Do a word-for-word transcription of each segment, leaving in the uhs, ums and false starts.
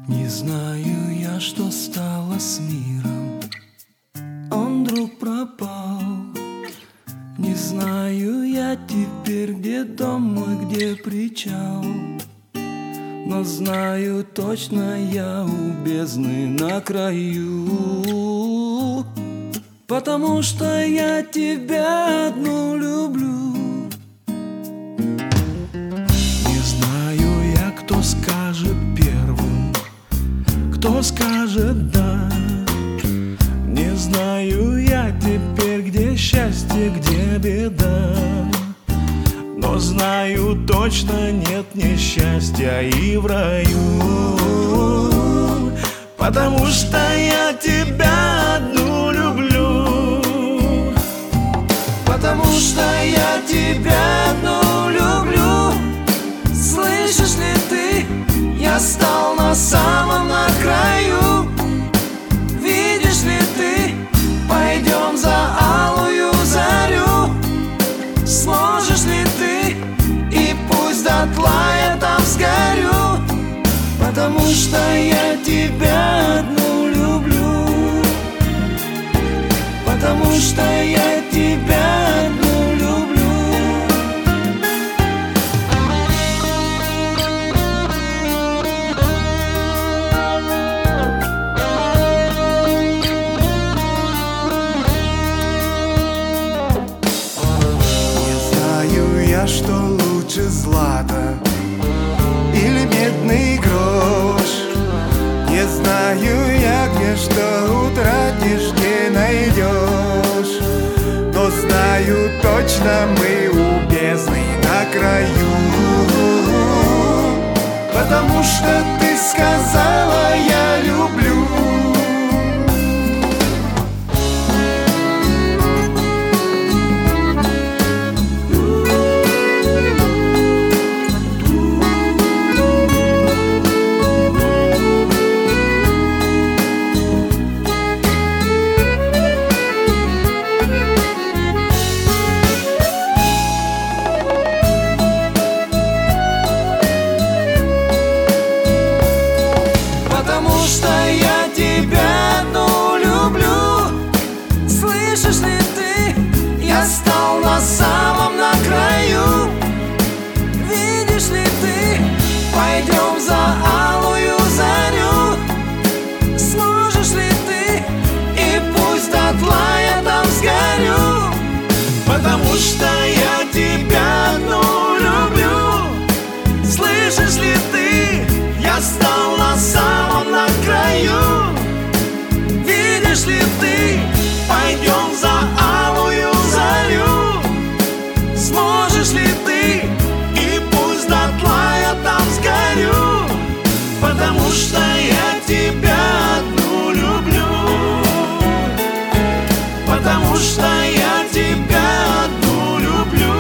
Не знаю я, что стало с миром. Он вдруг пропал. Не знаю я теперь, где дом мой, где причал. Но знаю точно, я у бездны на краю. Потому что я тебя одну люблю. Не знаю я, кто скажет первым, кто скажет да. Не знаю я теперь, где счастье, где беда. Но знаю точно, нет несчастья и в раю. Потому что я тебя одну люблю. Потому что я тебя одну люблю. Слышишь ли ты, я стал на самом на краю. Видишь ли ты, пойдем за алую зарю. Сможешь ли ты, и пусть дотла я там сгорю. Потому что я тебя одну люблю. Потому что я тебя одну люблю. Что лучше злато или медный грош. Не знаю я, где что утратишь, не найдешь. Но знаю точно, мы у бездны на краю. Потому что ты сказала, я люблю. Слышишь ли ты, я стал на самом на краю. Видишь ли ты, пойдем за алую зарю. Сможешь ли ты, и пусть дотла я там сгорю. Потому что я тебя одну люблю. Слышишь ли ты, я стал на самом на краю. Видишь ли ты, пойдем за алую зарю. Сможешь ли ты, и пусть дотла я там сгорю. Потому что я тебя одну люблю. Потому что я тебя одну люблю.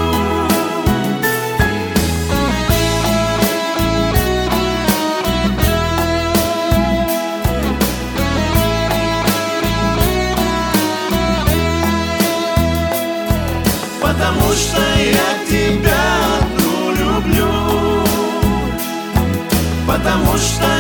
Потому что я тебя одну люблю. Потому что